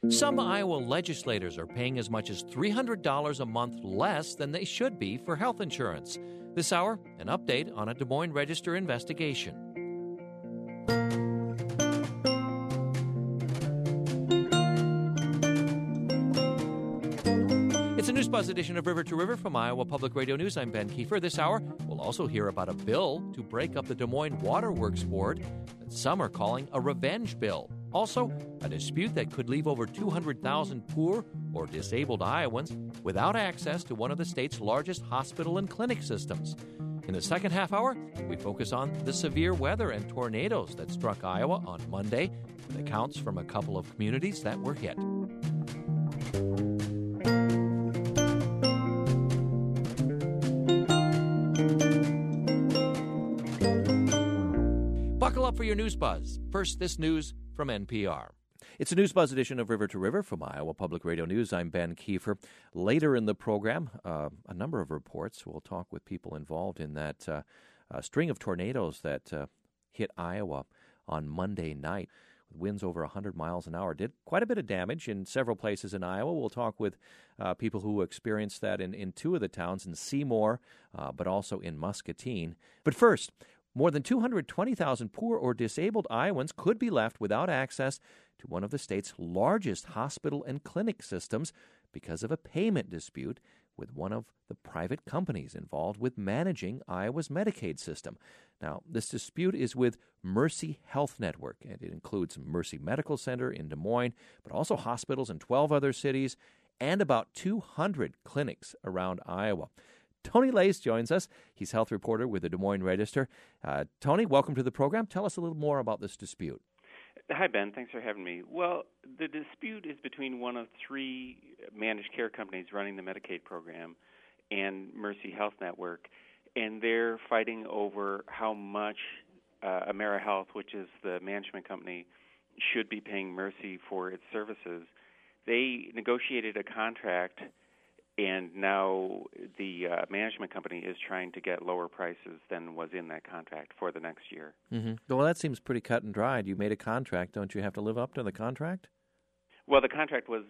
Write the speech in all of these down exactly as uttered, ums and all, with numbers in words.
Some Iowa legislators are paying as much as three hundred dollars a month less than they should be for health insurance. This hour, an update on a Des Moines Register investigation. It's a News Buzz edition of River to River from Iowa Public Radio News. I'm Ben Kiefer. This hour, we'll also hear about a bill to break up the Des Moines Water Works Board that some are calling a revenge bill. Also, a dispute that could leave over two hundred thousand poor or disabled Iowans without access to one of the state's largest hospital and clinic systems. In the second half hour, we focus on the severe weather and tornadoes that struck Iowa on Monday, with accounts from a couple of communities that were hit. Buckle up for your News Buzz. First, this news from N P R. It's a News Buzz edition of River to River from Iowa Public Radio News. I'm Ben Kiefer. Later in the program, uh, a number of reports. We'll talk with people involved in that uh, uh, string of tornadoes that uh, hit Iowa on Monday night. With winds over one hundred miles an hour, did quite a bit of damage in several places in Iowa. We'll talk with uh, people who experienced that in, in two of the towns, in Seymour, uh, but also in Muscatine. But first, more than two hundred twenty thousand poor or disabled Iowans could be left without access to one of the state's largest hospital and clinic systems because of a payment dispute with one of the private companies involved with managing Iowa's Medicaid system. Now, this dispute is with Mercy Health Network, and it includes Mercy Medical Center in Des Moines, but also hospitals in twelve other cities and about two hundred clinics around Iowa. Tony Lace joins us. He's health reporter with the Des Moines Register. Uh, Tony, welcome to the program. Tell us a little more about this dispute. Hi, Ben. Thanks for having me. Well, the dispute is between one of three managed care companies running the Medicaid program and Mercy Health Network, and they're fighting over how much uh, AmeriHealth, which is the management company, should be paying Mercy for its services. They negotiated a contract, and now the uh, management company is trying to get lower prices than was in that contract for the next year. Mm-hmm. Well, that seems pretty cut and dried. You made a contract. Don't you have to live up to the contract? Well, the contract was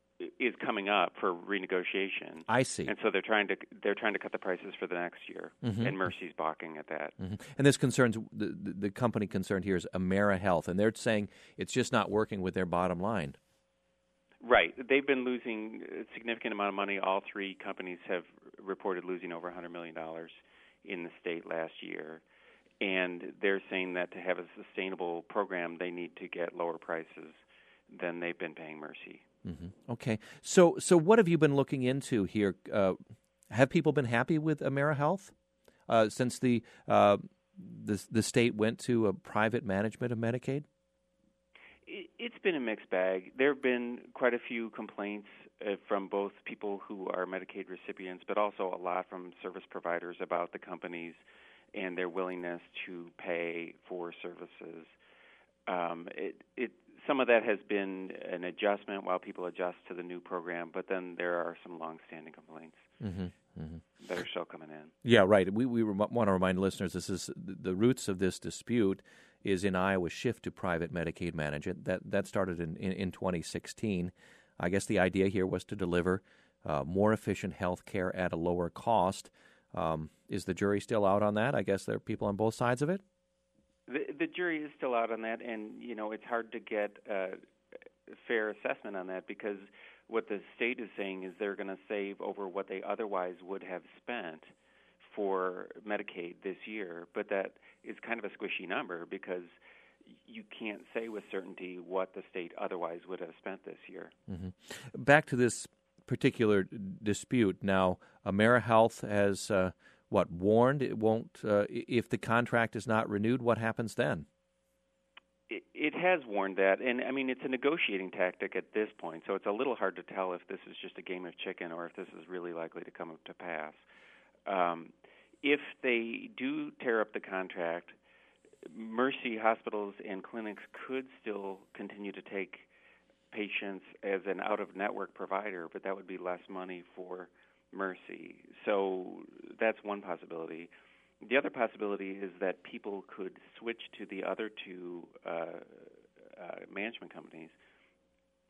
is coming up for renegotiation. I see. And so they're trying to they're trying to cut the prices for the next year, mm-hmm. and Mercy's balking at that. Mm-hmm. And this concerns the, the company concerned here is AmeriHealth, and they're saying it's just not working with their bottom line. Right. They've been losing a significant amount of money. All three companies have reported losing over one hundred million dollars in the state last year. And they're saying that to have a sustainable program, they need to get lower prices than they've been paying Mercy. Mm-hmm. Okay. So so what have you been looking into here? Uh, have people been happy with AmeriHealth uh, since the, uh, the the state went to a private management of Medicaid? It's been a mixed bag. There have been quite a few complaints uh, from both people who are Medicaid recipients, but also a lot from service providers about the companies and their willingness to pay for services. Um, it, it, some of that has been an adjustment while people adjust to the new program, but then there are some longstanding complaints mm-hmm, mm-hmm. that are still coming in. Yeah, right. We we want to remind listeners this is the roots of this dispute is in Iowa's shift to private Medicaid management. That that started in, in, in twenty sixteen. I guess the idea here was to deliver uh, more efficient health care at a lower cost. Um, is the jury still out on that? I guess there are people on both sides of it? The, the jury is still out on that, and, you know, it's hard to get a fair assessment on that because what the state is saying is they're going to save over what they otherwise would have spent for Medicaid this year, but that is kind of a squishy number because you can't say with certainty what the state otherwise would have spent this year. Mm-hmm. Back to this particular dispute now, AmeriHealth has uh, what warned it won't uh, if the contract is not renewed. What happens then? It, it has warned that, and I mean it's a negotiating tactic at this point, so it's a little hard to tell if this is just a game of chicken or if this is really likely to come to pass. Um, if they do tear up the contract, Mercy hospitals and clinics could still continue to take patients as an out-of-network provider, but that would be less money for Mercy. So that's one possibility. The other possibility is that people could switch to the other two uh, uh, management companies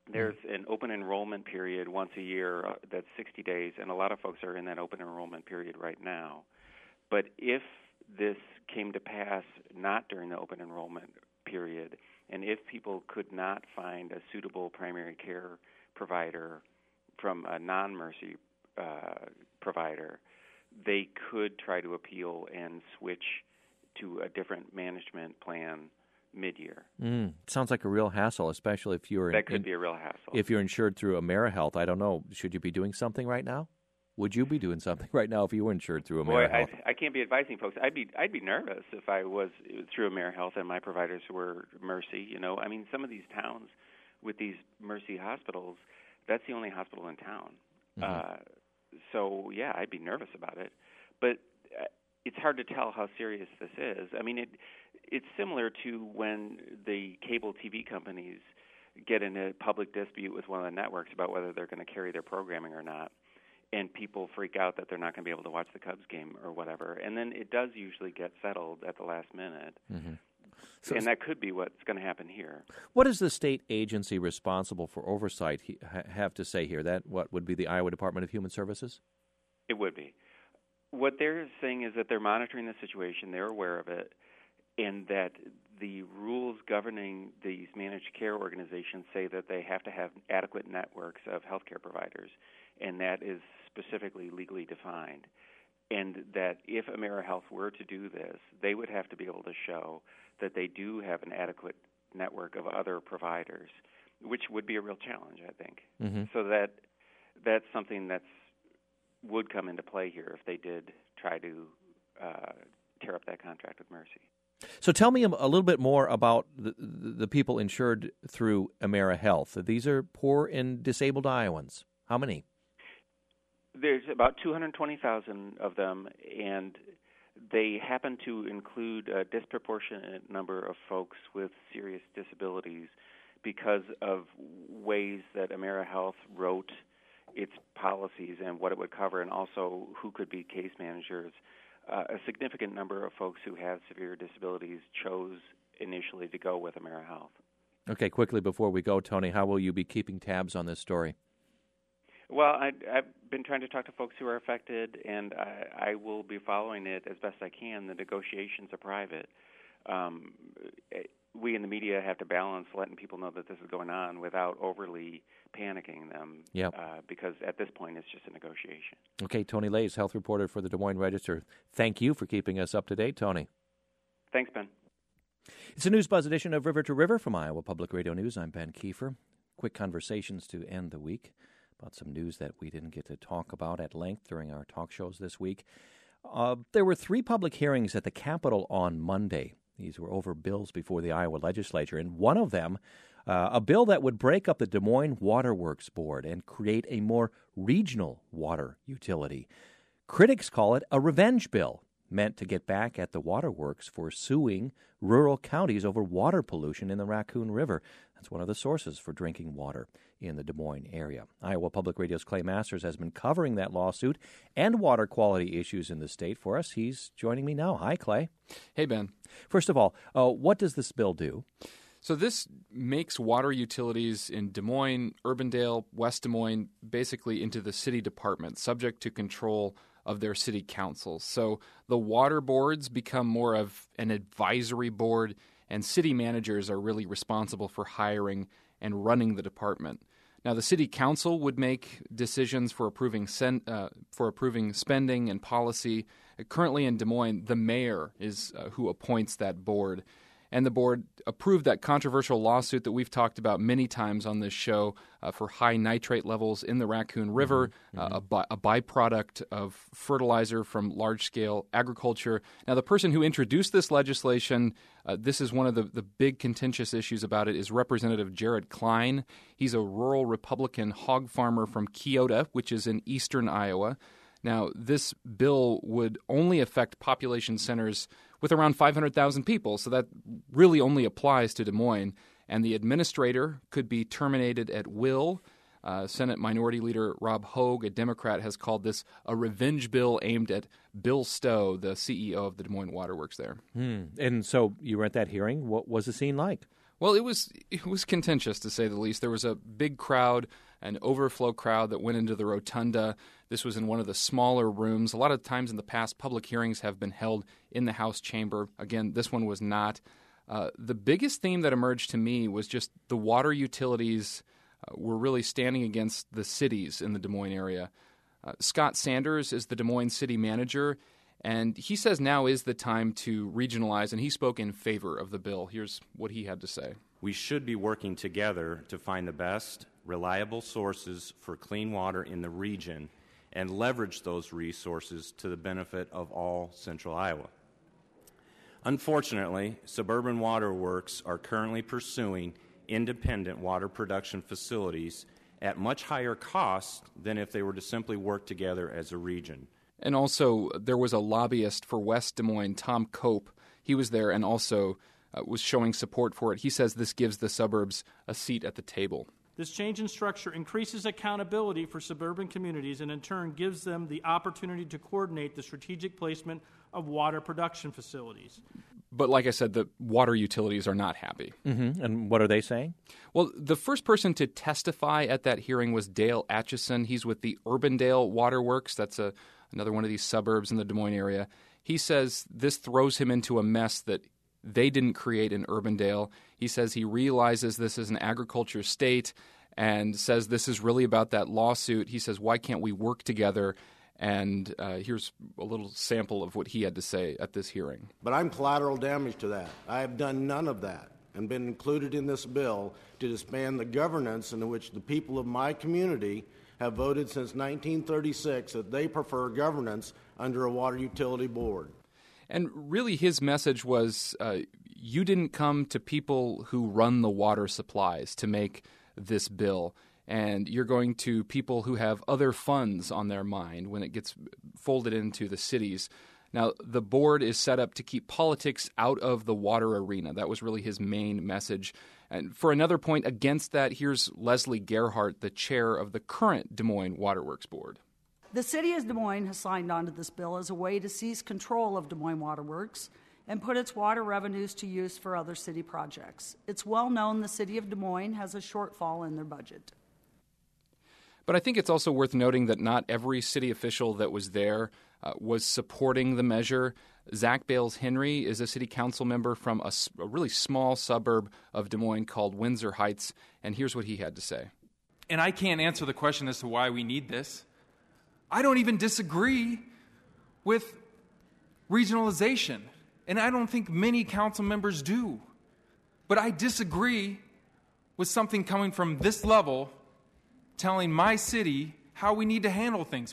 There's an open enrollment period once a year uh, that's sixty days, and a lot of folks are in that open enrollment period right now. But if this came to pass not during the open enrollment period, and if people could not find a suitable primary care provider from a non-Mercy uh, provider, they could try to appeal and switch to a different management plan mid-year. Mm, sounds like a real hassle, especially if you're that could in, be a real hassle. If you're insured through AmeriHealth. I don't know. Should you be doing something right now? Would you be doing something right now if you were insured through AmeriHealth? Boy, I, I can't be advising folks. I'd be I'd be nervous if I was through AmeriHealth and my providers were Mercy. You know, I mean, some of these towns with these Mercy hospitals, that's the only hospital in town. Mm-hmm. Uh, so yeah, I'd be nervous about it. But uh, it's hard to tell how serious this is. I mean, it it's similar to when the cable T V companies get in a public dispute with one of the networks about whether they're going to carry their programming or not. And people freak out that they're not going to be able to watch the Cubs game or whatever. And then it does usually get settled at the last minute. Mm-hmm. So, and that could be what's going to happen here. What does the state agency responsible for oversight he, ha, have to say here? That what would be the Iowa Department of Human Services? It would be. What they're saying is that they're monitoring the situation, they're aware of it, and that the rules governing these managed care organizations say that they have to have adequate networks of healthcare providers, and that is specifically legally defined. And that if AmeriHealth were to do this, they would have to be able to show that they do have an adequate network of other providers, which would be a real challenge, I think. Mm-hmm. So that that's something that's would come into play here if they did try to uh, tear up that contract with Mercy. So tell me a, a little bit more about the, the people insured through AmeriHealth. These are poor and disabled Iowans. How many? There's about two hundred twenty thousand of them, and they happen to include a disproportionate number of folks with serious disabilities because of ways that AmeriHealth wrote its policies and what it would cover, and also who could be case managers. Uh, a significant number of folks who have severe disabilities chose initially to go with AmeriHealth. Okay, quickly before we go, Tony, how will you be keeping tabs on this story? Well, I, I've been trying to talk to folks who are affected, and I, I will be following it as best I can. The negotiations are private. Um, we in the media have to balance letting people know that this is going on without overly panicking them, yep. uh, because at this point it's just a negotiation. Okay, Tony Lays, health reporter for the Des Moines Register. Thank you for keeping us up to date, Tony. Thanks, Ben. It's a News Buzz edition of River to River from Iowa Public Radio News. I'm Ben Kiefer. Quick conversations to end the week about some news that we didn't get to talk about at length during our talk shows this week. Uh, there were three public hearings at the Capitol on Monday. These were over bills before the Iowa legislature, and one of them, uh, a bill that would break up the Des Moines Water Works Board and create a more regional water utility. Critics call it a revenge bill, meant to get back at the waterworks for suing rural counties over water pollution in the Raccoon River. That's one of the sources for drinking water in the Des Moines area. Iowa Public Radio's Clay Masters has been covering that lawsuit and water quality issues in the state for us. He's joining me now. Hi, Clay. Hey, Ben. First of all, uh, what does this bill do? So this makes water utilities in Des Moines, Urbandale, West Des Moines, basically into the city department, subject to control of their city councils. So the water boards become more of an advisory board, and city managers are really responsible for hiring and running the department. Now, the city council would make decisions for approving sen- uh, for approving spending and policy. Uh, currently in Des Moines, the mayor is uh, who appoints that board. And the board approved that controversial lawsuit that we've talked about many times on this show uh, for high nitrate levels in the Raccoon River, mm-hmm. uh, a, by, a byproduct of fertilizer from large-scale agriculture. Now, the person who introduced this legislation, uh, this is one of the, the big contentious issues about it, is Representative Jared Klein. He's a rural Republican hog farmer from Keota, which is in eastern Iowa. Now, this bill would only affect population centers with around five hundred thousand people, so that really only applies to Des Moines. And the administrator could be terminated at will. Uh, Senate Minority Leader Rob Hogue, a Democrat, has called this a revenge bill aimed at Bill Stowe, the C E O of the Des Moines Water Works there. Hmm. And so you were at that hearing. What was the scene like? Well, it was it was contentious, to say the least. There was a big crowd, an overflow crowd that went into the rotunda. This was in one of the smaller rooms. A lot of times in the past, public hearings have been held in the House chamber. Again, this one was not. Uh, the biggest theme that emerged to me was just the water utilities uh, were really standing against the cities in the Des Moines area. Uh, Scott Sanders is the Des Moines city manager, and he says now is the time to regionalize, and he spoke in favor of the bill. Here's what he had to say. We should be working together to find the best, reliable sources for clean water in the region and leverage those resources to the benefit of all Central Iowa. Unfortunately, Suburban Water Works are currently pursuing independent water production facilities at much higher cost than if they were to simply work together as a region. And also, there was a lobbyist for West Des Moines, Tom Cope. He was there and also uh, was showing support for it. He says this gives the suburbs a seat at the table. This change in structure increases accountability for suburban communities and in turn gives them the opportunity to coordinate the strategic placement of water production facilities. But like I said, the water utilities are not happy. Mm-hmm. And what are they saying? Well, the first person to testify at that hearing was Dale Atchison. He's with the Urbandale Water Works. That's a, another one of these suburbs in the Des Moines area. He says this throws him into a mess that they didn't create in Urbandale. He says he realizes this is an agriculture state and says this is really about that lawsuit. He says, why can't we work together? And uh, here's a little sample of what he had to say at this hearing. But I'm collateral damage to that. I have done none of that and been included in this bill to disband the governance in which the people of my community have voted since nineteen thirty-six that they prefer governance under a water utility board. And really his message was uh, you didn't come to people who run the water supplies to make this bill. And you're going to people who have other funds on their mind when it gets folded into the cities. Now, the board is set up to keep politics out of the water arena. That was really his main message. And for another point against that, here's Leslie Gerhardt, the chair of the current Des Moines Waterworks Board. The city of Des Moines has signed on to this bill as a way to seize control of Des Moines Waterworks and put its water revenues to use for other city projects. It's well known the city of Des Moines has a shortfall in their budget. But I think it's also worth noting that not every city official that was there uh, was supporting the measure. Zach Bales Henry is a city council member from a, a really small suburb of Des Moines called Windsor Heights, and here's what he had to say. And I can't answer the question as to why we need this. I don't even disagree with regionalization, and I don't think many council members do. But I disagree with something coming from this level telling my city how we need to handle things.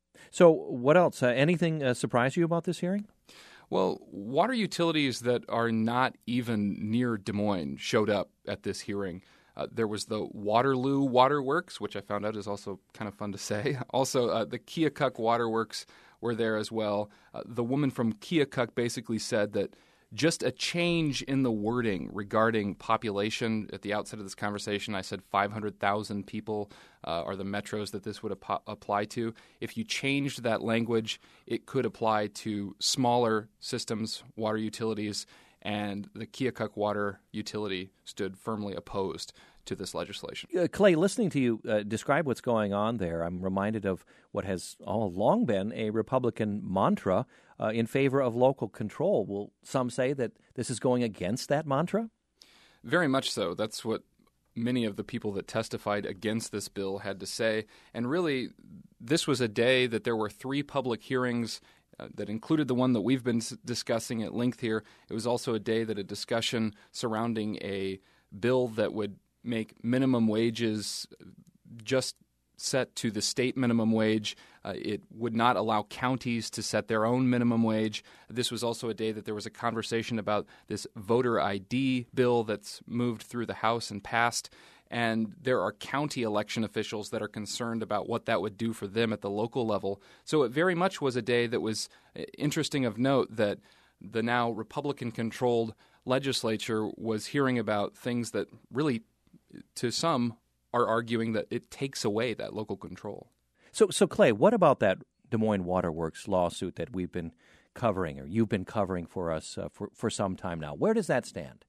So what else? Uh, anything uh, surprise you about this hearing? Well, water utilities that are not even near Des Moines showed up at this hearing. Uh, there was the Waterloo Waterworks, which I found out is also kind of fun to say. Also, uh, the Keokuk Waterworks were there as well. Uh, the woman from Keokuk basically said that just a change in the wording regarding population. At the outset of this conversation, I said five hundred thousand people uh, are the metros that this would ap- apply to. If you changed that language, it could apply to smaller systems, water utilities, and the Keokuk Water Utility stood firmly opposed to this legislation. Uh, Clay, listening to you uh, describe what's going on there, I'm reminded of what has all along been a Republican mantra uh, in favor of local control. Will some say that this is going against that mantra? Very much so. That's what many of the people that testified against this bill had to say. And really, this was a day that there were three public hearings uh, that included the one that we've been s- discussing at length here. It was also a day that a discussion surrounding a bill that would make minimum wages just set to the state minimum wage. Uh, it would not allow counties to set their own minimum wage. This was also a day that there was a conversation about this voter I D bill that's moved through the House and passed. And there are county election officials that are concerned about what that would do for them at the local level. So it very much was a day that was interesting of note that the now Republican-controlled legislature was hearing about things that really, to some, are arguing that it takes away that local control. So, so Clay, what about that Des Moines Waterworks lawsuit that we've been covering, or you've been covering for us uh, for, for some time now? Where does that stand?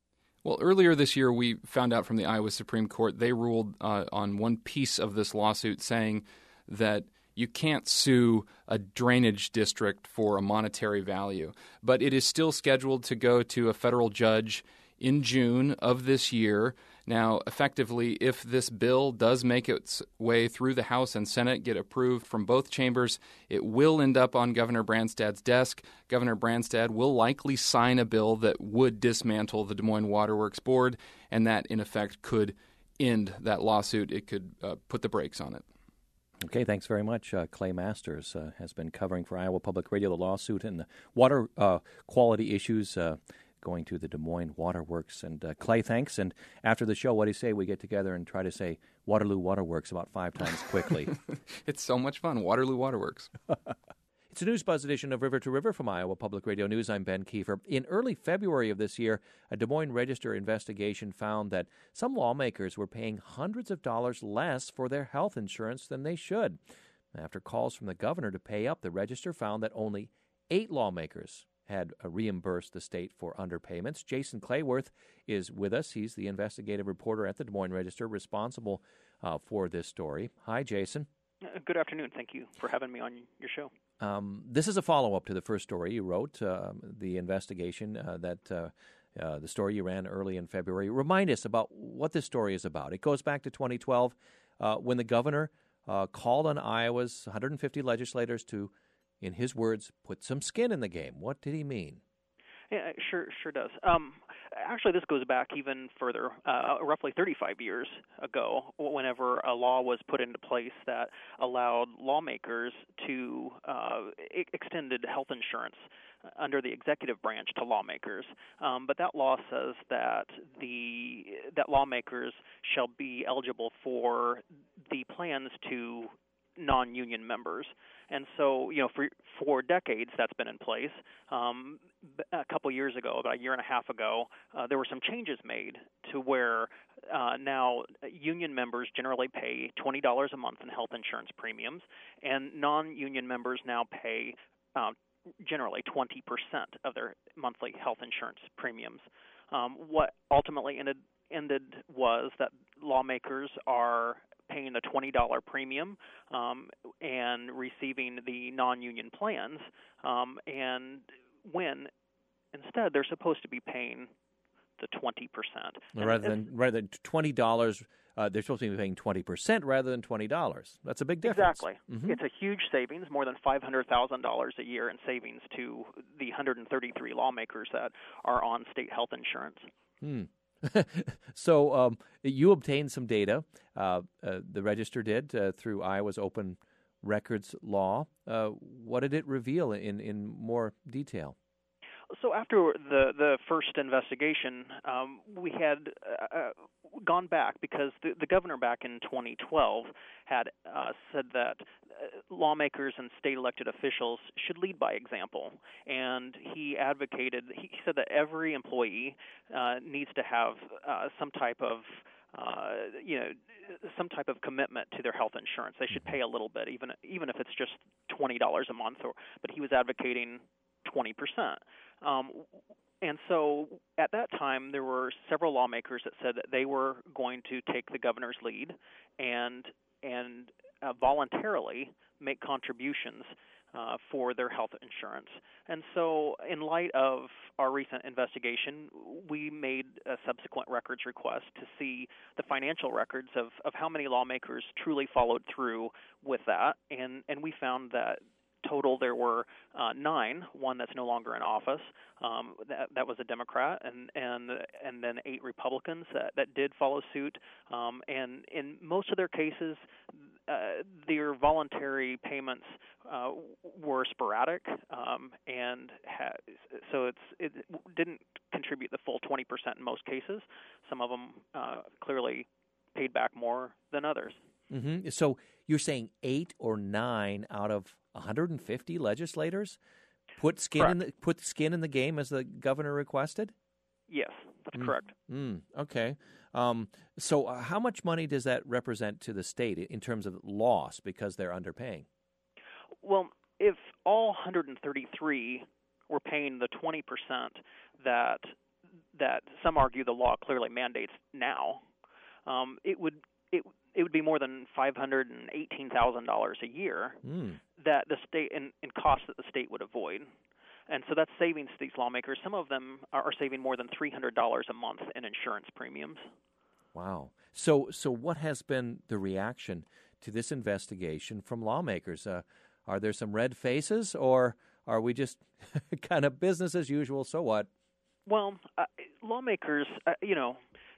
Well, earlier this year, we found out from the Iowa Supreme Court, they ruled uh, on one piece of this lawsuit saying that you can't sue a drainage district for a monetary value. But it is still scheduled to go to a federal judge in June of this year. Now, effectively, if this bill does make its way through the House and Senate, get approved from both chambers, it will end up on Governor Branstad's desk. Governor Branstad will likely sign a bill that would dismantle the Des Moines Waterworks Board, and that, in effect, could end that lawsuit. It could uh, put the brakes on it. Okay, thanks very much. Uh, Clay Masters uh, has been covering for Iowa Public Radio the lawsuit and the water uh, quality issues uh, going to the Des Moines Waterworks. And uh, Clay, thanks. And after the show, what do you say we get together and try to say Waterloo Waterworks about five times quickly? It's so much fun. Waterloo Waterworks. It's a News Buzz edition of River to River from Iowa Public Radio News. I'm Ben Kiefer. In early February of this year, a Des Moines Register investigation found that some lawmakers were paying hundreds of dollars less for their health insurance than they should. After calls from the governor to pay up, the Register found that only eight lawmakers had reimbursed the state for underpayments. Jason Clayworth is with us. He's the investigative reporter at the Des Moines Register responsible uh, for this story. Hi, Jason. Good afternoon. Thank you for having me on your show. Um, this is a follow-up to the first story you wrote, uh, the investigation uh, that uh, uh, the story you ran early in February. Remind us about what this story is about. It goes back to twenty twelve uh, when the governor uh, called on Iowa's one hundred fifty legislators to, in his words, put some skin in the game. What did he mean? Yeah, sure, sure does. Um, actually, this goes back even further, uh, roughly thirty-five years ago, whenever a law was put into place that allowed lawmakers to uh, e- extended health insurance under the executive branch to lawmakers. Um, but that law says that the that lawmakers shall be eligible for the plans to non-union members. And so, you know, for for decades that's been in place. Um, a couple years ago, about a year and a half ago, uh, there were some changes made to where uh, now union members generally pay twenty dollars a month in health insurance premiums, and non-union members now pay uh, generally twenty percent of their monthly health insurance premiums. Um, what ultimately ended ended was that lawmakers are paying the twenty dollars premium um, and receiving the non-union plans, um, and when instead they're supposed to be paying the twenty percent. Rather than rather than twenty dollars, uh, they're supposed to be paying twenty percent rather than twenty dollars. That's a big difference. Exactly. Mm-hmm. It's a huge savings, more than five hundred thousand dollars a year in savings to the one hundred thirty-three lawmakers that are on state health insurance. Hmm. So um, you obtained some data, uh, uh, the Register did, uh, through Iowa's open records law. Uh, what did it reveal in, in more detail? So after the, the first investigation, um, we had uh, gone back because the, the governor back in twenty twelve had uh, said that uh, lawmakers and state elected officials should lead by example. And he advocated, he said that every employee uh, needs to have uh, some type of Uh, you know, some type of commitment to their health insurance. They should pay a little bit, even even if it's just twenty dollars a month. Or, but he was advocating twenty percent. Um, and so at that time, there were several lawmakers that said that they were going to take the governor's lead and and uh, voluntarily make contributions Uh, for their health insurance. And so in light of our recent investigation, we made a subsequent records request to see the financial records of, of how many lawmakers truly followed through with that. And, and we found that total there were uh, nine, one that's no longer in office. Um, that, that was a Democrat, and and and then eight Republicans that, that did follow suit. Um, and in most of their cases, uh, their voluntary payments uh, were sporadic, um, and ha- so it's it didn't contribute the full twenty percent in most cases. Some of them uh, clearly paid back more than others. Mm-hmm. So you're saying eight or nine out of one hundred fifty legislators put skin correct. in the put skin in the game as the governor requested? Yes, that's mm. correct. Mm. Okay. Um, so uh, how much money does that represent to the state in terms of loss because they're underpaying? Well, if all one hundred thirty-three were paying the twenty percent that that some argue the law clearly mandates now, um, it would it it would be more than five hundred and eighteen thousand dollars a year Mm. that the state in, in costs that the state would avoid. And so that's savings to these lawmakers. Some of them are, are saving more than three hundred dollars a month in insurance premiums. Wow. So, so what has been the reaction to this investigation from lawmakers? Uh, are there some red faces, or are we just kind of business as usual? So what? Well, uh, lawmakers, uh, you know,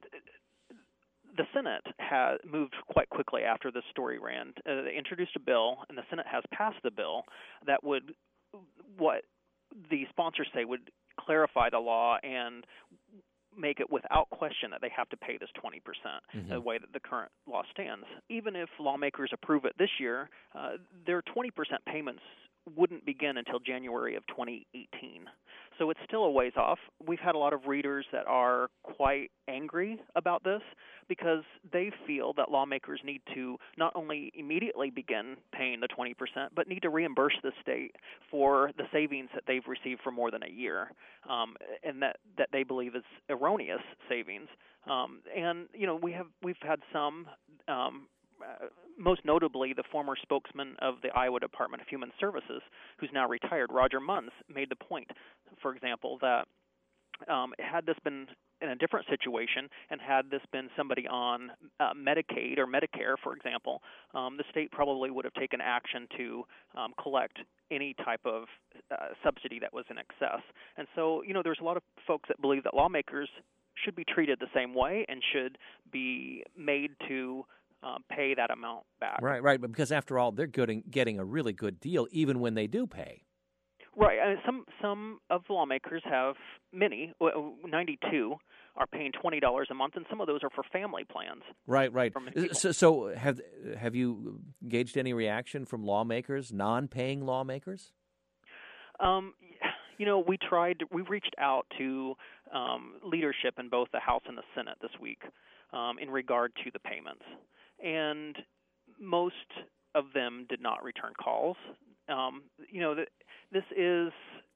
the Senate has moved quite quickly after this story ran. Uh, they introduced a bill, and the Senate has passed the bill that would, what the sponsors say, would clarify the law and make it without question that they have to pay this twenty percent, mm-hmm. the way that the current law stands. Even if lawmakers approve it this year, uh, their twenty percent payments wouldn't begin until January of twenty eighteen. So it's still a ways off. We've had a lot of readers that are quite angry about this because they feel that lawmakers need to not only immediately begin paying the twenty percent, but need to reimburse the state for the savings that they've received for more than a year, um, and that, that they believe is erroneous savings. Um, and, you know, we have, we've had some um, Uh, most notably, the former spokesman of the Iowa Department of Human Services, who's now retired, Roger Munns, made the point, for example, that um, had this been in a different situation and had this been somebody on uh, Medicaid or Medicare, for example, um, the state probably would have taken action to um, collect any type of uh, subsidy that was in excess. And so, you know, there's a lot of folks that believe that lawmakers should be treated the same way and should be made to Uh, pay that amount back. Right, right. But because after all, they're getting getting a really good deal, even when they do pay. Right. I mean, some some of the lawmakers have many. ninety-two are paying twenty dollars a month, and some of those are for family plans. Right, right. So, so have have you gauged any reaction from lawmakers, non-paying lawmakers? Um, you know, we tried. We reached out to um, leadership in both the House and the Senate this week um, in regard to the payments. And most of them did not return calls. Um, you know, this is,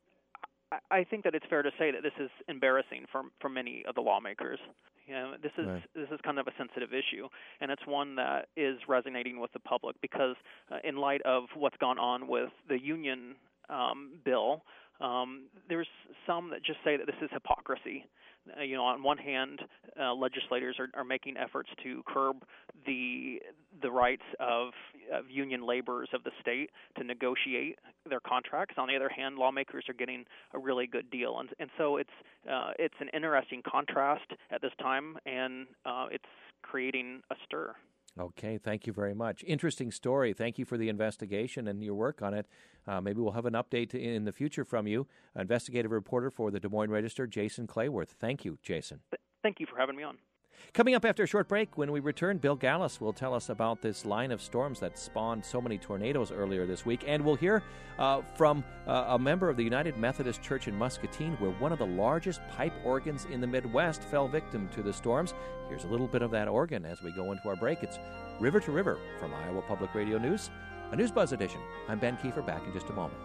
I think that it's fair to say that this is embarrassing for for many of the lawmakers. You know, this is right. This is kind of a sensitive issue, and it's one that is resonating with the public because uh, in light of what's gone on with the union um, bill, um, there's some that just say that this is hypocrisy. Uh, you know, on one hand, uh, legislators are, are making efforts to curb the the rights of, of union laborers of the state to negotiate their contracts. On the other hand, lawmakers are getting a really good deal, and and so it's uh, it's an interesting contrast at this time, and uh, it's creating a stir. Okay, thank you very much. Interesting story. Thank you for the investigation and your work on it. Uh, maybe we'll have an update in the future from you. Investigative reporter for the Des Moines Register, Jason Clayworth. Thank you, Jason. Thank you for having me on. Coming up after a short break, when we return, Bill Gallas will tell us about this line of storms that spawned so many tornadoes earlier this week. And we'll hear uh, from uh, a member of the United Methodist Church in Muscatine, where one of the largest pipe organs in the Midwest fell victim to the storms. Here's a little bit of that organ as we go into our break. It's River to River from Iowa Public Radio News, a News Buzz edition. I'm Ben Kiefer, back in just a moment.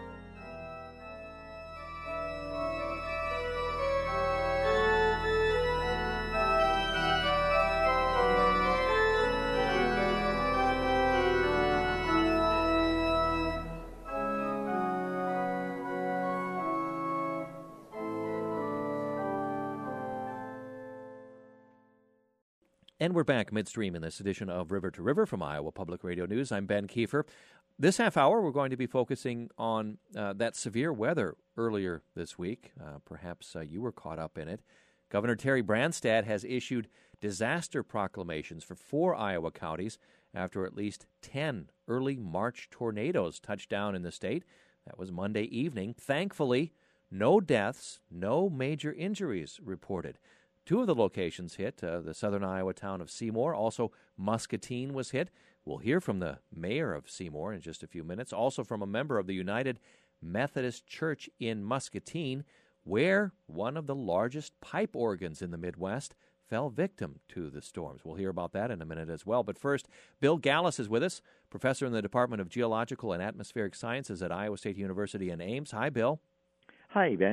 And we're back midstream in this edition of River to River from Iowa Public Radio News. I'm Ben Kiefer. This half hour, we're going to be focusing on uh, that severe weather earlier this week. Uh, perhaps uh, you were caught up in it. Governor Terry Branstad has issued disaster proclamations for four Iowa counties after at least ten early March tornadoes touched down in the state. That was Monday evening. Thankfully, no deaths, no major injuries reported. Two of the locations hit, uh, the southern Iowa town of Seymour. Also, Muscatine was hit. We'll hear from the mayor of Seymour in just a few minutes. Also from a member of the United Methodist Church in Muscatine, where one of the largest pipe organs in the Midwest fell victim to the storms. We'll hear about that in a minute as well. But first, Bill Gallas is with us, professor in the Department of Geological and Atmospheric Sciences at Iowa State University in Ames. Hi, Bill. Hi, Ben.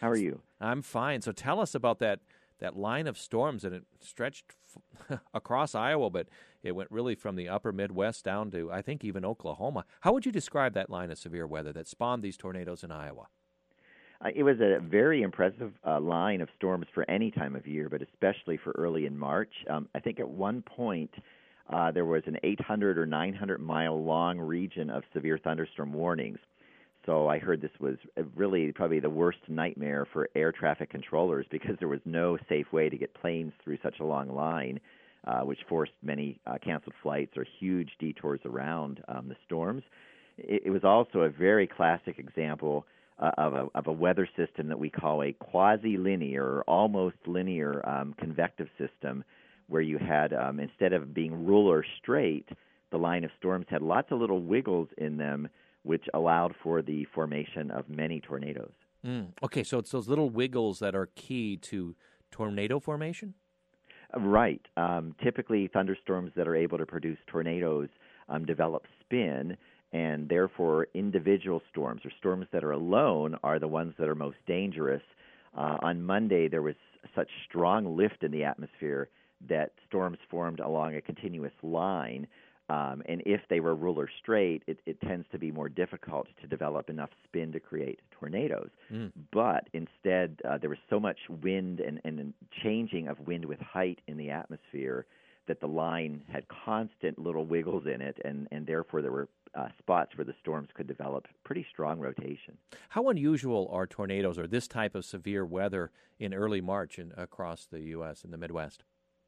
How are you? I'm fine. So tell us about that that line of storms, and it stretched f- across Iowa, but it went really from the upper Midwest down to, I think, even Oklahoma. How would you describe that line of severe weather that spawned these tornadoes in Iowa? Uh, it was a very impressive uh, line of storms for any time of year, but especially for early in March. Um, I think at one point uh, there was an eight hundred or nine hundred mile long region of severe thunderstorm warnings. So I heard this was really probably the worst nightmare for air traffic controllers because there was no safe way to get planes through such a long line, uh, which forced many uh, canceled flights or huge detours around um, the storms. It, it was also a very classic example uh, of, a, of a weather system that we call a quasi-linear or almost linear um, convective system, where you had, um, instead of being ruler straight, the line of storms had lots of little wiggles in them, which allowed for the formation of many tornadoes. Mm. Okay, so it's those little wiggles that are key to tornado formation? Uh, right. Um, typically, thunderstorms that are able to produce tornadoes um, develop spin, and therefore individual storms or storms that are alone are the ones that are most dangerous. Uh, on Monday, there was such strong lift in the atmosphere that storms formed along a continuous line. Um, and if they were ruler straight, it, it tends to be more difficult to develop enough spin to create tornadoes. Mm. But instead, uh, there was so much wind and, and changing of wind with height in the atmosphere that the line had constant little wiggles in it, and, and therefore there were uh, spots where the storms could develop pretty strong rotation. How unusual are tornadoes or this type of severe weather in early March in, across the U S and the Midwest?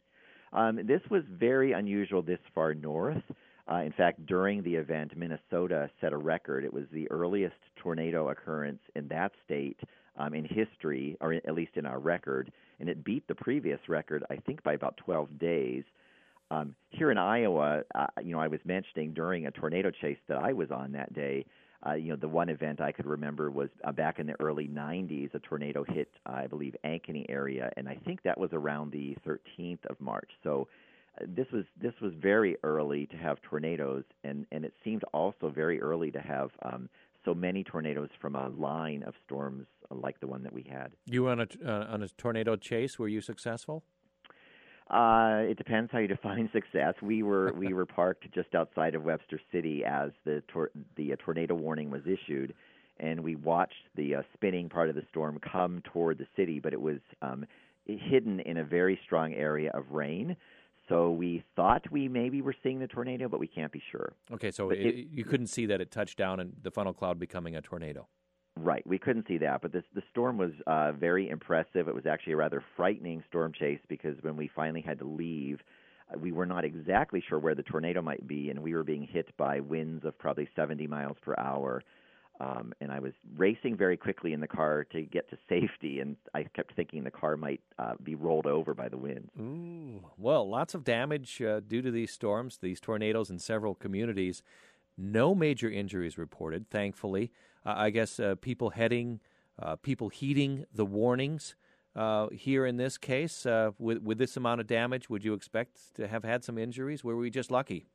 Um, this was very unusual this far north. Uh, in fact, during the event, Minnesota set a record. It was the earliest tornado occurrence in that state um, in history, or at least in our record, and it beat the previous record, I think, by about twelve days. Um, here in Iowa, uh, you know, I was mentioning during a tornado chase that I was on that day, Uh, you know, the one event I could remember was uh, back in the early nineties, a tornado hit, uh, I believe, Ankeny area, and I think that was around the thirteenth of March. So uh, this was this was very early to have tornadoes, and, and it seemed also very early to have um, so many tornadoes from a line of storms like the one that we had. You were on a, uh, on a tornado chase. Were you successful? Uh, it depends how you define success. We were we were parked just outside of Webster City as the tor- the uh, tornado warning was issued, and we watched the uh, spinning part of the storm come toward the city, but it was um, hidden in a very strong area of rain. So we thought we maybe were seeing the tornado, but we can't be sure. Okay, so it, it, you couldn't see that it touched down and the funnel cloud becoming a tornado. Right, we couldn't see that, but this, the storm was uh, very impressive. It was actually a rather frightening storm chase because when we finally had to leave, uh, we were not exactly sure where the tornado might be, and we were being hit by winds of probably seventy miles per hour. Um, and I was racing very quickly in the car to get to safety, and I kept thinking the car might uh, be rolled over by the wind. Ooh. Well, lots of damage uh, due to these storms, these tornadoes in several communities. No major injuries reported, thankfully. Uh, I guess uh, people heading, uh, people heeding the warnings uh, here in this case. Uh, with, with this amount of damage, would you expect to have had some injuries? Were we just lucky?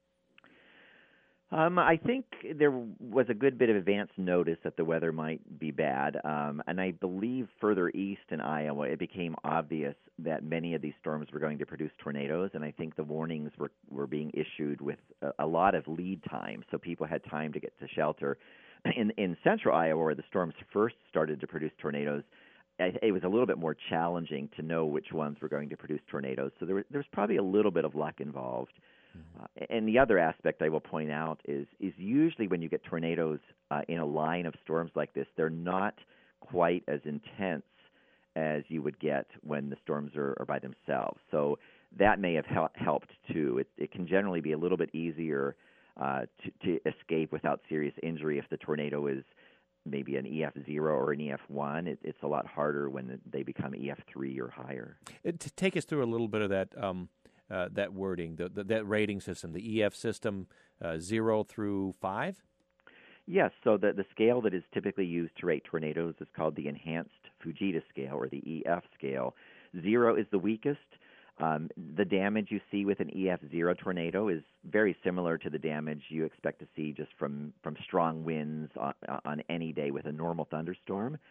Um, I think there was a good bit of advance notice that the weather might be bad, um, and I believe further east in Iowa it became obvious that many of these storms were going to produce tornadoes, and I think the warnings were, were being issued with a, a lot of lead time, so people had time to get to shelter. In, in central Iowa, where the storms first started to produce tornadoes, it was a little bit more challenging to know which ones were going to produce tornadoes, so there was, there was probably a little bit of luck involved. Uh, and the other aspect I will point out is is usually when you get tornadoes uh, in a line of storms like this, they're not quite as intense as you would get when the storms are, are by themselves. So that may have hel- helped too. It, it can generally be a little bit easier uh, to, to escape without serious injury if the tornado is maybe an E F zero or an E F one. It, it's a lot harder when they become E F three or higher. It, to take us through a little bit of that um Uh, that wording, the, the, that rating system, the E F system, uh, zero through five? Yes, so the, the scale that is typically used to rate tornadoes is called the Enhanced Fujita Scale, or the E F scale. Zero is the weakest. Um, the damage you see with an E F zero tornado is very similar to the damage you expect to see just from, from strong winds on, on any day with a normal thunderstorm.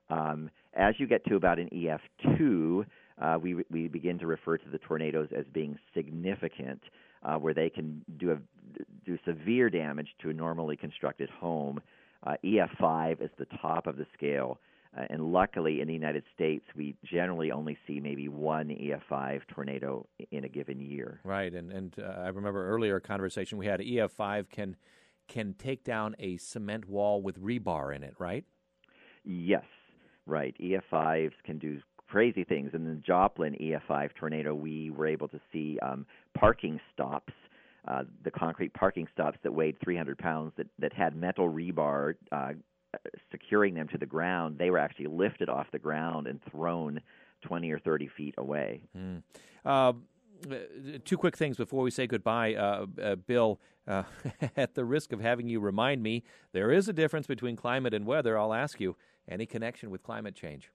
Um, as you get to about an E F two, uh, we we begin to refer to the tornadoes as being significant, uh, where they can do a, do severe damage to a normally constructed home. Uh, E F five is the top of the scale, uh, and luckily in the United States, we generally only see maybe one E F five tornado in a given year. Right, and and uh, I remember earlier conversation we had. E F five can can take down a cement wall with rebar in it, right? Yes, right. E F fives can do crazy things. In the Joplin E F five tornado, we were able to see um, parking stops. Uh, the concrete parking stops that weighed three hundred pounds that, that had metal rebar uh, securing them to the ground, they were actually lifted off the ground and thrown twenty or thirty feet away. Mm. Uh, two quick things before we say goodbye. Uh, uh, Bill, uh, at the risk of having you remind me, there is a difference between climate and weather. I'll ask you, any connection with climate change?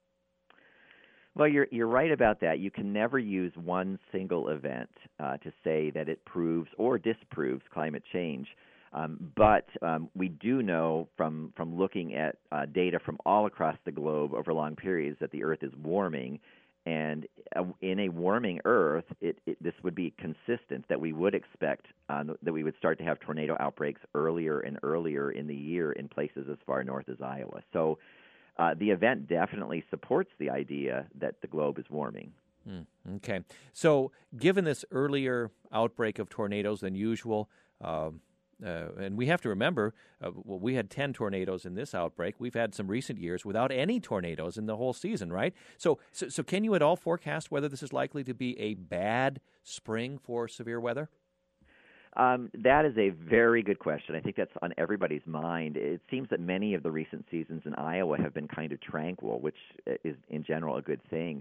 Well, you're you're right about that. You can never use one single event uh, to say that it proves or disproves climate change. Um, but um, we do know from from looking at uh, data from all across the globe over long periods that the Earth is warming, and uh, in a warming Earth, it, it, this would be consistent that we would expect uh, that we would start to have tornado outbreaks earlier and earlier in the year in places as far north as Iowa. So. Uh, the event definitely supports the idea that the globe is warming. Mm, okay. So given this earlier outbreak of tornadoes than usual, uh, uh, and we have to remember, uh, well, we had ten tornadoes in this outbreak. We've had some recent years without any tornadoes in the whole season, right? So, so, so can you at all forecast whether this is likely to be a bad spring for severe weather? Um, that is a very good question. I think that's on everybody's mind. It seems that many of the recent seasons in Iowa have been kind of tranquil, which is in general a good thing.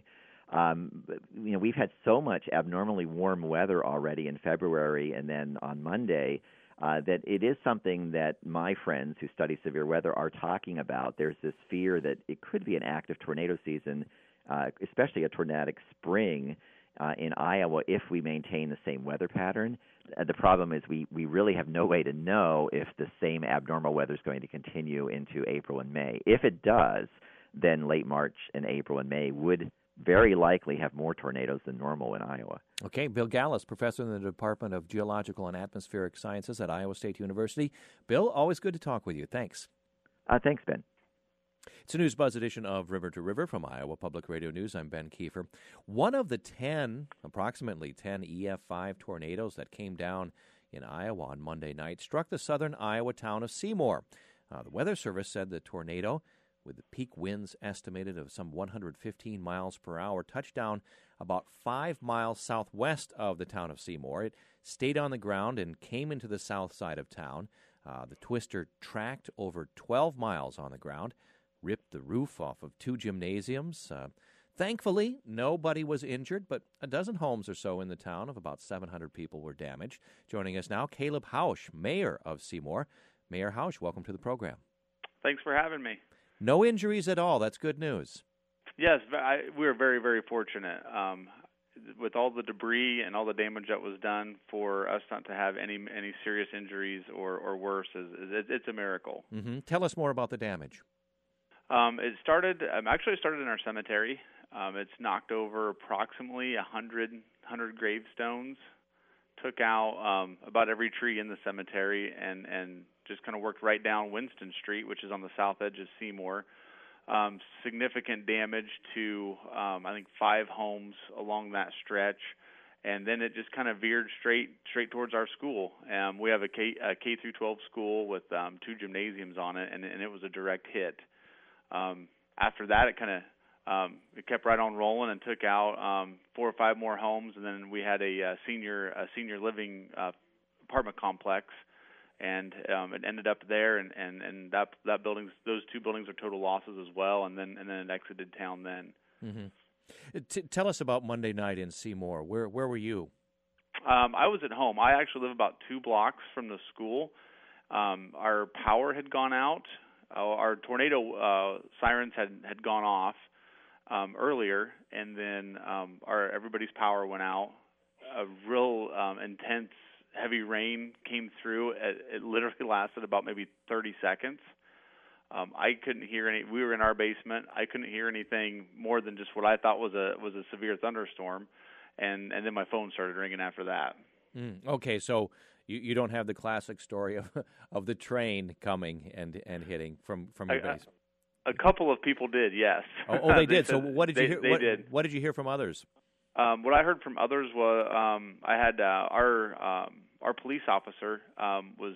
Um, you know, we've had so much abnormally warm weather already in February and then on Monday uh, that it is something that my friends who study severe weather are talking about. There's this fear that it could be an active tornado season, uh, especially a tornadic spring uh, in Iowa if we maintain the same weather pattern. Uh, the problem is we, we really have no way to know if the same abnormal weather is going to continue into April and May. If it does, then late March and April and May would very likely have more tornadoes than normal in Iowa. Okay, Bill Gallis, professor in the Department of Geological and Atmospheric Sciences at Iowa State University. Bill, always good to talk with you. Thanks. Uh, thanks, Ben. It's a News Buzz edition of River to River from Iowa Public Radio News. I'm Ben Kiefer. One of the ten, approximately ten E F five tornadoes that came down in Iowa on Monday night struck the southern Iowa town of Seymour. Uh, the Weather Service said the tornado, with the peak winds estimated of some one hundred fifteen miles per hour, touched down about five miles southwest of the town of Seymour. It stayed on the ground and came into the south side of town. Uh, the twister tracked over twelve miles on the ground, ripped the roof off of two gymnasiums. Uh, thankfully, nobody was injured, but a dozen homes or so in the town of about seven hundred people were damaged. Joining us now, Caleb Hausch, mayor of Seymour. Mayor Hausch, welcome to the program. Thanks for having me. No injuries at all. That's good news. Yes, I, we were very, very fortunate. Um, with all the debris and all the damage that was done, for us not to have any any serious injuries or, or worse, is, is it's a miracle. Mm-hmm. Tell us more about the damage. Um, it started, um, actually it started in our cemetery. Um, it's knocked over approximately one hundred, one hundred gravestones, took out um, about every tree in the cemetery, and, and just kind of worked right down Winston Street, which is on the south edge of Seymour. Um, significant damage to, um, I think, five homes along that stretch. And then it just kind of veered straight straight towards our school. Um, we have a K, a K through twelve school with um, two gymnasiums on it, and, and it was a direct hit. Um, after that, it kind of um, it kept right on rolling and took out um, four or five more homes, and then we had a, a senior a senior living uh, apartment complex, and um, it ended up there, and, and, and that that buildings those two buildings are total losses as well, and then and then it exited town then. Mm-hmm. T- tell us about Monday night in Seymour. Where where were you? Um, I was at home. I actually live about two blocks from the school. Um, our power had gone out. Uh, our tornado uh, sirens had, had gone off um, earlier, and then um, our everybody's power went out. A real um, intense, heavy rain came through. It, it literally lasted about maybe thirty seconds. Um, I couldn't hear any. We were in our basement. I couldn't hear anything more than just what I thought was a was a severe thunderstorm, and and then my phone started ringing after that. Mm, okay, so you, you don't have the classic story of of the train coming and, and hitting from, from your I, base. I, a couple of people did, yes. Oh, oh they, they did. said, So what did you they, hear? They what, did. What did you hear from others? Um, what I heard from others was um, I had uh, our um, our police officer um, was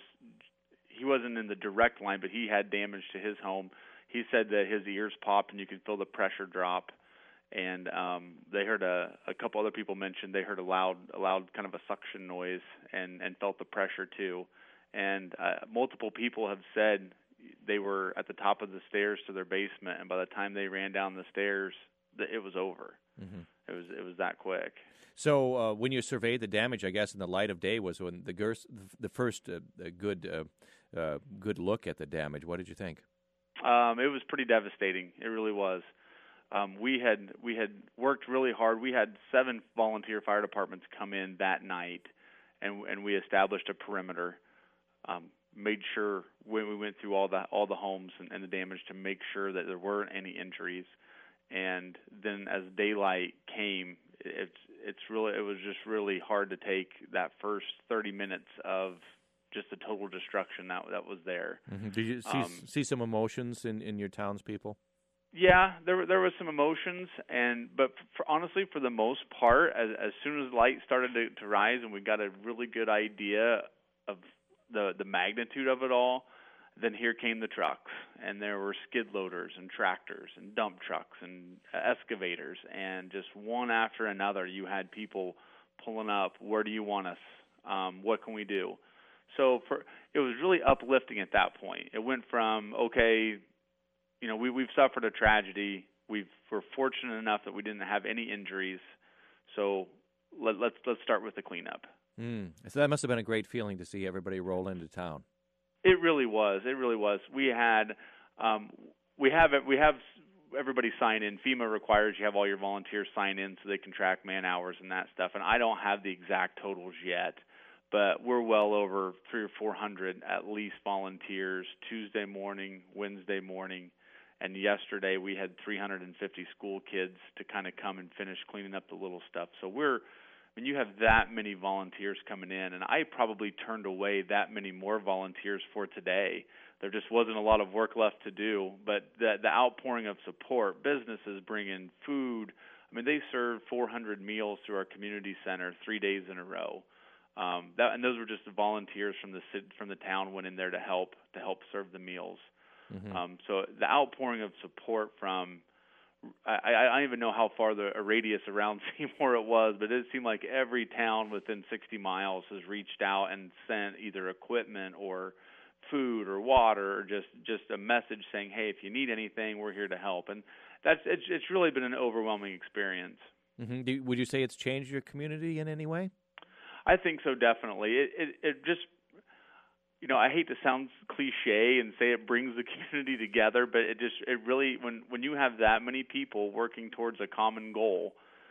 he wasn't in the direct line, but he had damage to his home. He said that his ears popped and you could feel the pressure drop. And um, they heard a, a couple other people mentioned they heard a loud, a loud kind of a suction noise and, and felt the pressure too. And uh, multiple people have said they were at the top of the stairs to their basement, and by the time they ran down the stairs, it was over. Mm-hmm. It was it was that quick. So uh, when you surveyed the damage, I guess in the light of day was when the gers- the first uh, good uh, uh, good look at the damage. What did you think? Um, it was pretty devastating. It really was. Um, we had we had worked really hard. We had seven volunteer fire departments come in that night, and and we established a perimeter. Um, made sure when we went through all the all the homes and, and the damage to make sure that there weren't any injuries. And then as daylight came, it's it's really it was just really hard to take that first thirty minutes of just the total destruction that that was there. Mm-hmm. Did you see um, see some emotions in, in your townspeople? Yeah, there there was some emotions, and but for, honestly, for the most part, as as soon as light started to, to rise and we got a really good idea of the the magnitude of it all, then here came the trucks, and there were skid loaders and tractors and dump trucks and excavators, and just one after another, you had people pulling up. Where do you want us? Um, what can we do? So for it was really uplifting at that point. It went from okay. You know, we, we've suffered a tragedy. We've, we're fortunate enough that we didn't have any injuries. So let, let's let's start with the cleanup. Mm. So that must have been a great feeling to see everybody roll into town. It really was. It really was. We had um, we have we have everybody sign in. FEMA requires you have all your volunteers sign in so they can track man hours and that stuff. And I don't have the exact totals yet, but we're well over three or four hundred at least volunteers Tuesday morning, Wednesday morning. And yesterday we had three hundred fifty school kids to kind of come and finish cleaning up the little stuff. So we're, when you have that many volunteers coming in, and I probably turned away that many more volunteers for today. There just wasn't a lot of work left to do. But the, the outpouring of support, businesses bring in food. I mean, they served four hundred meals through our community center three days in a row. Um, that, and those were just the volunteers from the from the town went in there to help to help serve the meals. Mm-hmm. Um, so the outpouring of support from, I, I don't even know how far the a radius around Seymour it was, but it seemed like every town within sixty miles has reached out and sent either equipment or food or water or just, just a message saying, hey, if you need anything, we're here to help. And that's it's, it's really been an overwhelming experience. Mm-hmm. Do, would you say it's changed your community in any way? I think so, definitely. It, it it just, you know, I hate to sound cliche and say it brings the community together, but it just, it really, when, when you have that many people working towards a common goal,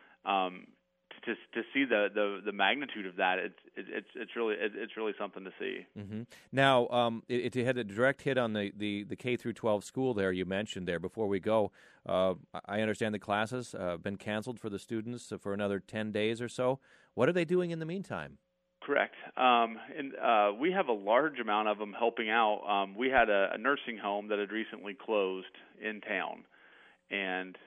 um, to to see the, the, the magnitude of that, it's it, it's it's really it, it's really something to see. Mm-hmm. Now, um, it, it had a direct hit on the, the, the K through twelve school there. You mentioned there before we go. Uh, I understand the classes have uh, been canceled for the students for another ten days or so. What are they doing in the meantime? Correct. Um, and uh, we have a large amount of them helping out. Um, we had a, a nursing home that had recently closed in town, and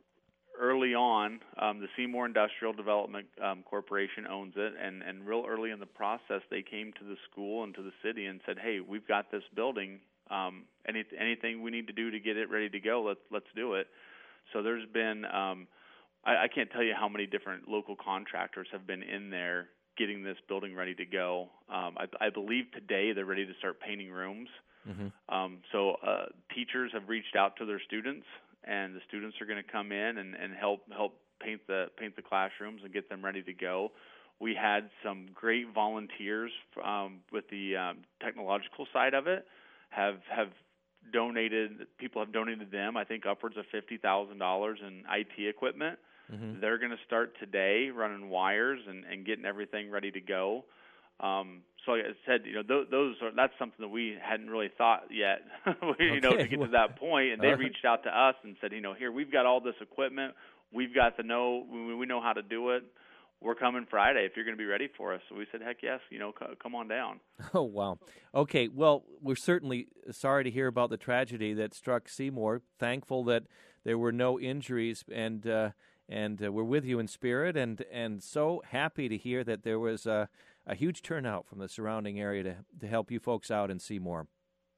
early on, um, the Seymour Industrial Development um, Corporation owns it, and, and real early in the process, they came to the school and to the city and said, "Hey, we've got this building. Um, any, anything we need to do to get it ready to go, let's let's do it." So there's been, um, I, I can't tell you how many different local contractors have been in there getting this building ready to go. Um, I, I believe today they're ready to start painting rooms. Mm-hmm. Um, so uh, teachers have reached out to their students, and the students are going to come in and, and help help paint the paint the classrooms and get them ready to go. We had some great volunteers um, with the um, technological side of it. Have have donated. People have donated them, I think, upwards of fifty thousand dollars in I T equipment. Mm-hmm. They're going to start today running wires and, and getting everything ready to go. Um, so like I said, you know, th- those are that's something that we hadn't really thought yet, you know, Okay. to get to that point. And they Uh-huh. reached out to us and said, you know, here we've got all this equipment, we've got the know, we, we know how to do it. We're coming Friday if you're going to be ready for us. So we said, heck yes, you know, c- come on down. Oh, wow. Okay, well, we're certainly sorry to hear about the tragedy that struck Seymour. Thankful that there were no injuries, and uh, and uh, we're with you in spirit, and, and so happy to hear that there was a, a huge turnout from the surrounding area to, to help you folks out in Seymour.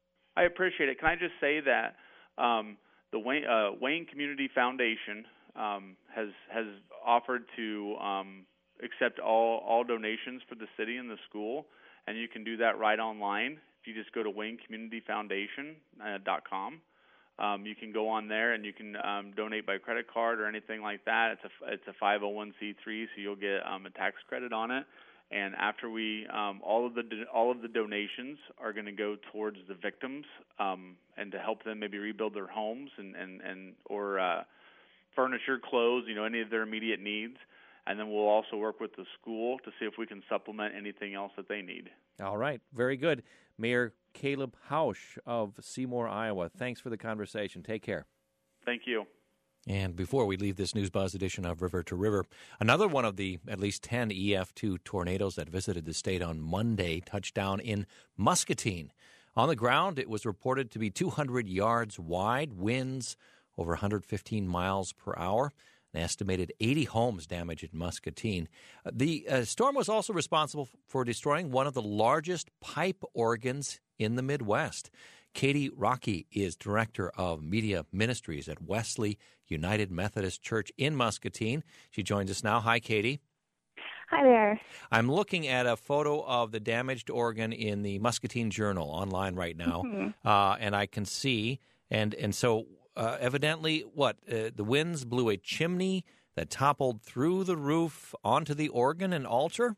I appreciate it. Can I just say that um, the Wayne, uh, Wayne Community Foundation um, has has offered to um, accept all, all donations for the city and the school, and you can do that right online. If you just go to wayne community foundation dot com, um, you can go on there and you can um, donate by credit card or anything like that. It's a it's a five oh one c three, so you'll get um, a tax credit on it. And after we, um, all of the all of the donations are going to go towards the victims um, and to help them maybe rebuild their homes and and and or uh, furniture, clothes, you know, any of their immediate needs. And then we'll also work with the school to see if we can supplement anything else that they need. All right, very good. Mayor Caleb Hausch of Seymour, Iowa, thanks for the conversation. Take care. Thank you. And before we leave this News Buzz edition of River to River, another one of the at least ten E F two tornadoes that visited the state on Monday touched down in Muscatine. On the ground, it was reported to be two hundred yards wide, winds over one hundred fifteen miles per hour. An estimated eighty homes damaged in Muscatine. The uh, storm was also responsible f- for destroying one of the largest pipe organs in the Midwest. Katie Rocky is Director of Media Ministries at Wesley United Methodist Church in Muscatine. She joins us now. Hi, Katie. Hi there. I'm looking at a photo of the damaged organ in the Muscatine Journal online right now, Mm-hmm. uh, and I can see, and, and so uh, evidently, what, uh, the winds blew a chimney that toppled through the roof onto the organ and altar?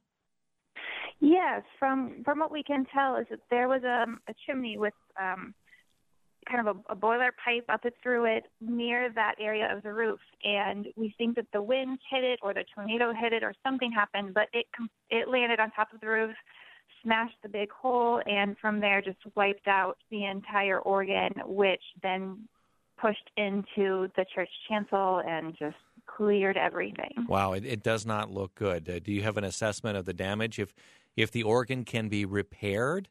Yes, from from what we can tell is that there was a, a chimney with um, kind of a, a boiler pipe up it through it near that area of the roof, and we think that the wind hit it or the tornado hit it or something happened, but it it landed on top of the roof, smashed the big hole, and from there just wiped out the entire organ, which then pushed into the church chancel and just cleared everything. Wow, it, it does not look good. Uh, do you have an assessment of the damage? If if the organ can be repaired?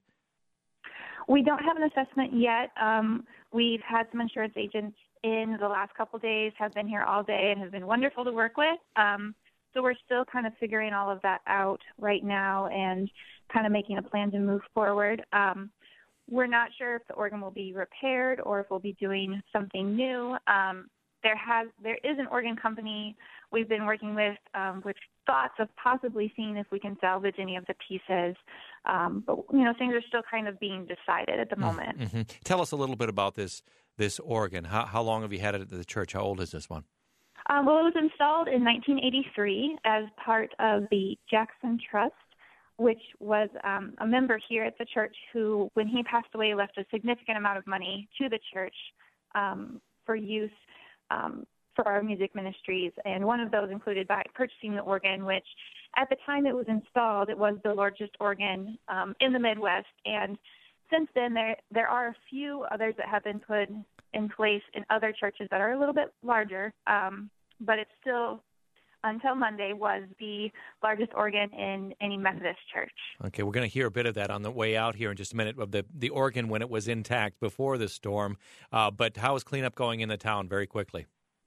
We don't have an assessment yet. Um, we've had some insurance agents in the last couple of days, have been here all day, and have been wonderful to work with. Um, so we're still kind of figuring all of that out right now and kind of making a plan to move forward. Um, we're not sure if the organ will be repaired or if we'll be doing something new. Um, there has there is an organ company we've been working with um, with thoughts of possibly seeing if we can salvage any of the pieces. Um, but, you know, things are still kind of being decided at the moment. Mm-hmm. Tell us a little bit about this this organ. How, how long have you had it at the church? How old is this one? Um, well, it was installed in nineteen eighty-three as part of the Jackson Trust, which was um, a member here at the church who, when he passed away, left a significant amount of money to the church um, for use um, for our music ministries. And one of those included by purchasing the organ, which at the time it was installed, it was the largest organ um, in the Midwest. And since then, there there are a few others that have been put in place in other churches that are a little bit larger, um, but it's still, until Monday, was the largest organ in any Methodist church. Okay, we're going to hear a bit of that on the way out here in just a minute, of the, the organ when it was intact before the storm. Uh, but how is cleanup going in the town very quickly?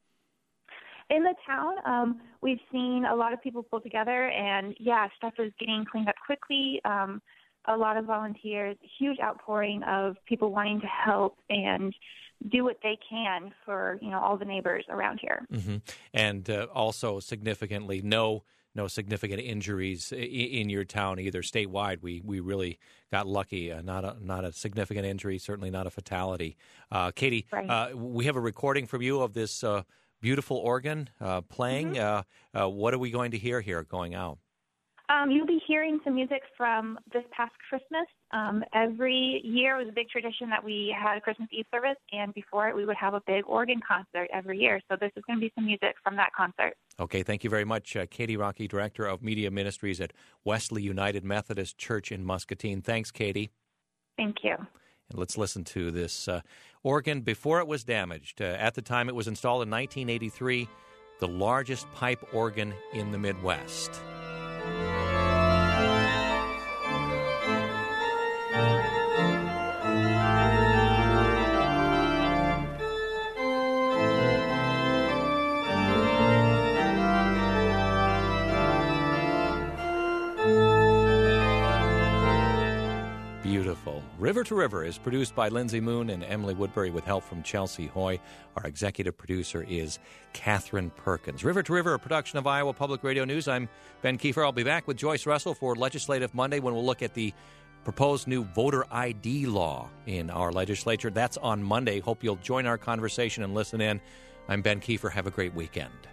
In the town, um, we've seen a lot of people pull together, and, yeah, stuff is getting cleaned up quickly. Um, a lot of volunteers, huge outpouring of people wanting to help and do what they can for, you know, all the neighbors around here. Mm-hmm. And uh, also significantly, no no significant injuries I- in your town either. Statewide, we we really got lucky. Uh, not a not a significant injury, certainly not a fatality. Uh, Katie, Right. uh, we have a recording from you of this uh, beautiful organ uh, playing. Mm-hmm. Uh, uh, what are we going to hear here going out? Um, you'll be hearing some music from this past Christmas. Um, every year it was a big tradition that we had a Christmas Eve service, and before it we would have a big organ concert every year. So this is going to be some music from that concert. Okay, thank you very much, uh, Katie Rocky, Director of Media Ministries at Wesley United Methodist Church in Muscatine. Thanks, Katie. Thank you. And let's listen to this uh, organ before it was damaged. Uh, at the time it was installed in nineteen eighty-three, the largest pipe organ in the Midwest. Beautiful. River to River is produced by Lindsay Moon and Emily Woodbury with help from Chelsea Hoy. Our executive producer is Catherine Perkins. River to River, a production of Iowa Public Radio News. I'm Ben Kiefer. I'll be back with Joyce Russell for Legislative Monday when we'll look at the proposed new voter I D law in our legislature. That's on Monday. Hope you'll join our conversation and listen in. I'm Ben Kiefer. Have a great weekend.